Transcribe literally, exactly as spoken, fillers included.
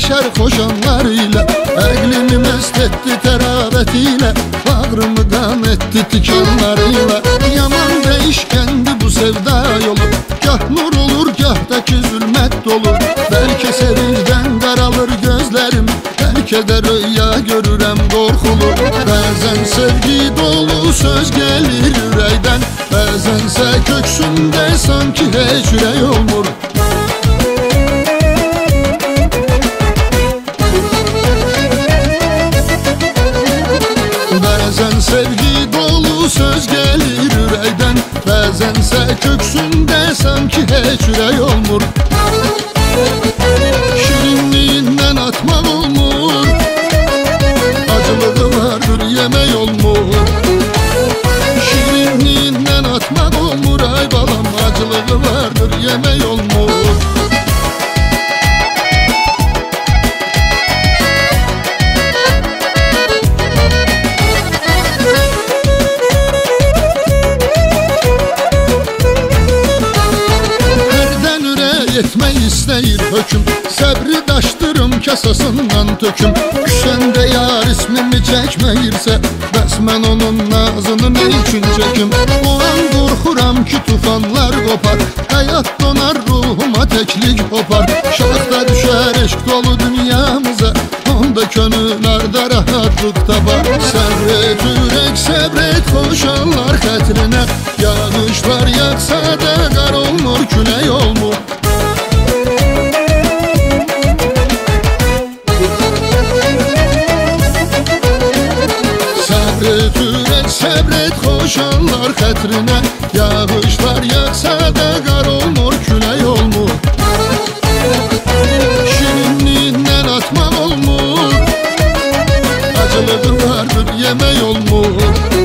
beşer koşanlarıyla. Əqlimi məst etdi tərabetiyle, bağrımı qam etdi tikanlarıyla. Yaman değişkendi bu sevda yolu, gah nur olur gah da ki zülmət dolu. Belki sevinçdən qaralır gözlerim, belki de rüya görürəm qorxulu. Bəzən sevgi dolu söz gelir ürəkdən, bəzənsə köksümdə sanki heç ürək olmur. Bəzən sevgi dolu söz gelir ürəkdən, bəzənsə köksümdə sanki heç ürək olmur. Şirinliğinden atmak olmur, acılığı vardır yemek olmur. Şirinliğinden atmak olmur ay balam, acılığı vardır yemek olmur. Etmək istəyir höküm, səbri daşdırım kasasından töküm. Küsəndə yar ismimi çəkməyirsə, bəs mən onun nazını ne üçün çəkim? O an qorxuram ki tufanlar qopar, həyat donar ruhuma təklik hopar. Şaxta düşər eşq dolu dünyamıza, onda könül arda rahatlıq tapar. Səbret ürək səbret xoşanlar xətrinə, yağışlar yağsa da qar olmur külək olmur. Səbret ürək səbret xoşanlar xətrinə, yağışlar yağsa da qar olmur külək olmur. Şirinliğindən atmaq olmur, acılığı vardır yemək olmur.